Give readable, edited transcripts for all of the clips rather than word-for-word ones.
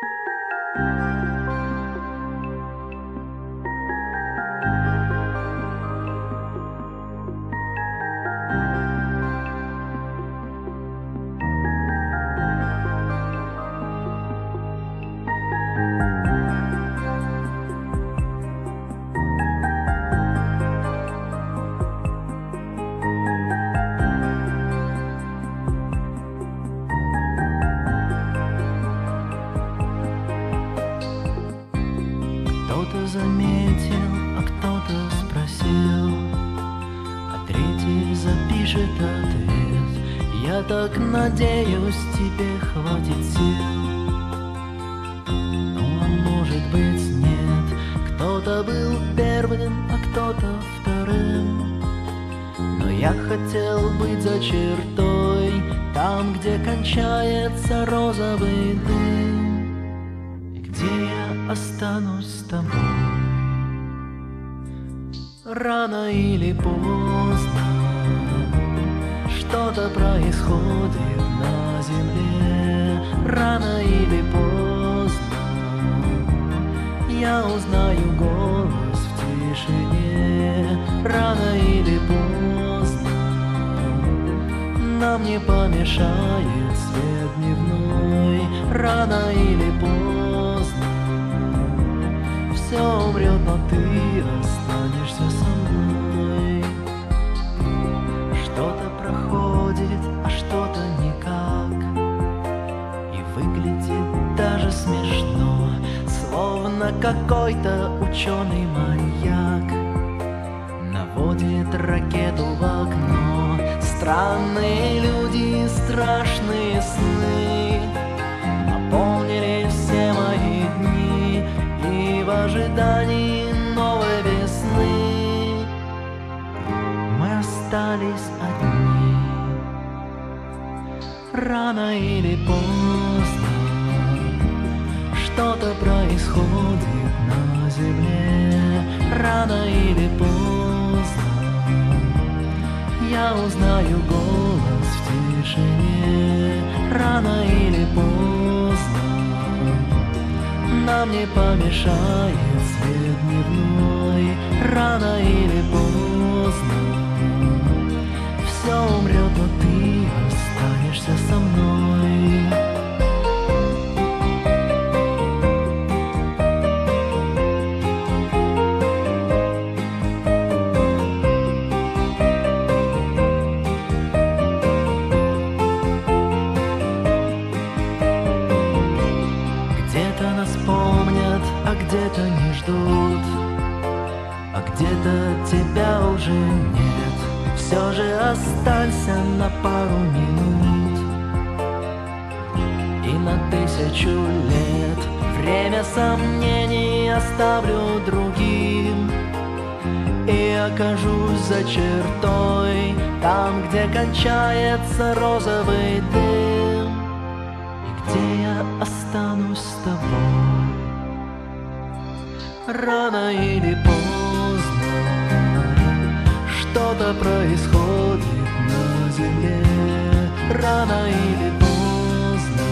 Кто-то заметил, а кто-то спросил, а третий запишет ответ. Я так надеюсь, тебе хватит сил. Ну, а может быть, нет. Кто-то был первым, а кто-то вторым. Но я хотел быть за чертой, там, где кончается розовый дым, и где я останусь с тобой. Рано или поздно что-то происходит на земле. Рано или поздно я узнаю голос в тишине. Рано или поздно нам не помешает свет дневной. Рано или поздно все умрет, но ты останешься со мной. Что-то проходит, а что-то никак, и выглядит даже смешно, словно какой-то ученый маньяк наводит ракету в окно. Странные люди, страшные сны наполнили все мои дни, и в ожидании новой весны мы остались одни. Рано или поздно что-то происходит на земле. Рано или поздно я узнаю голос в тишине. Рано или поздно нам не помешает свет дневной. Рано или поздно все умрет, но ты останешься со мной. Где-то нас помнят, а где-то не ждут, а где-то тебя уже нет. Все же останься на пару минут и на 1000 лет. Время сомнений оставлю другим и окажусь за чертой, там, где кончается розовый дым, и где я останусь с тобой. Рано или поздно что-то происходит на земле. Рано или поздно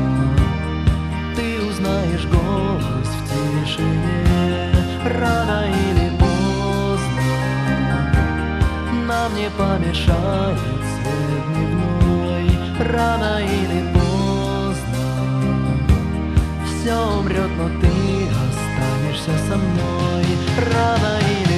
ты узнаешь голос в тишине. Рано или поздно нам не помешает свет дневной. Рано или поздно все умрет, но ты останешься со мной. Рано или